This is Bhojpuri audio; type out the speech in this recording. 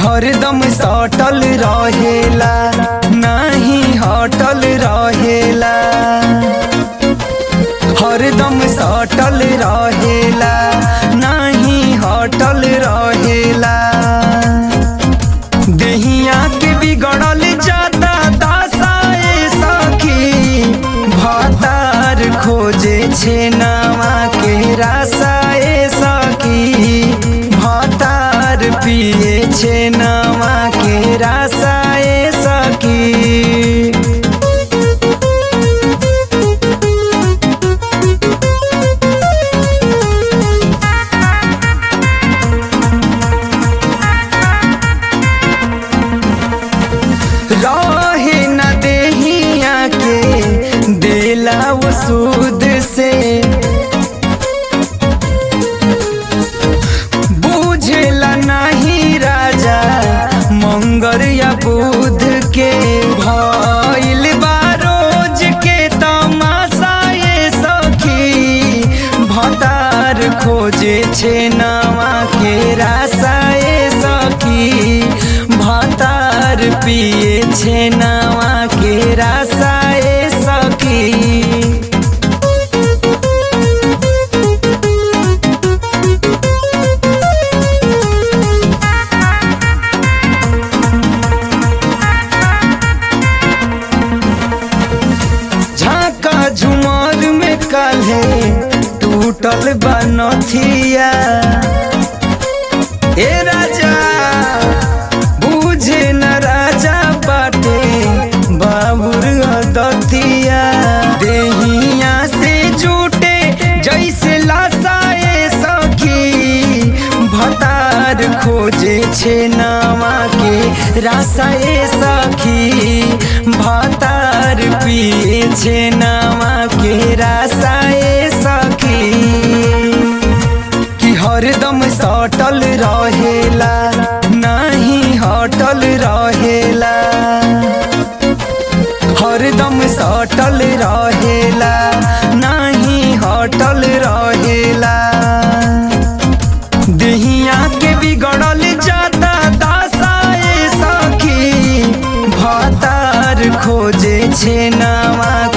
हरदम सटल रहेला नहीं हटल रहेला, हरदम सटल रहेला नहीं हटल रहेला। देहिया के बिगड़ल जाता दासाए सखी, भातार खोजे छे नावा के रासाए सखी, भातार पिए छे नावा के रासाए सखी। रहे न देहिया के देला वो सूद से, बुझेला नहीं राजा मंगर या बुध के, भइल बा रोज के तमाशा ये सखी, भतार खोजे छे नावा के रासाए सखी, भातार पिए छे नावा के रासाए सखी। झाका झुमर में काल्हे टूटल बनथिया, ए राजा बुझे न राजा बाटे बाबुर दतिया, देहिया से जूटे जैसे लासाए सखी, भतार खोजे छे नावा के रासाए सखी, भतार पिए छे नावा के रासाए सखी। कि हरदम सटल रहेला नहीं हटल रहेला, हरदम सटल रहेला नहीं हटल रहेला। देहिया के बिगड़ल जाता दासाए सखी, भातार खोजे छे नावा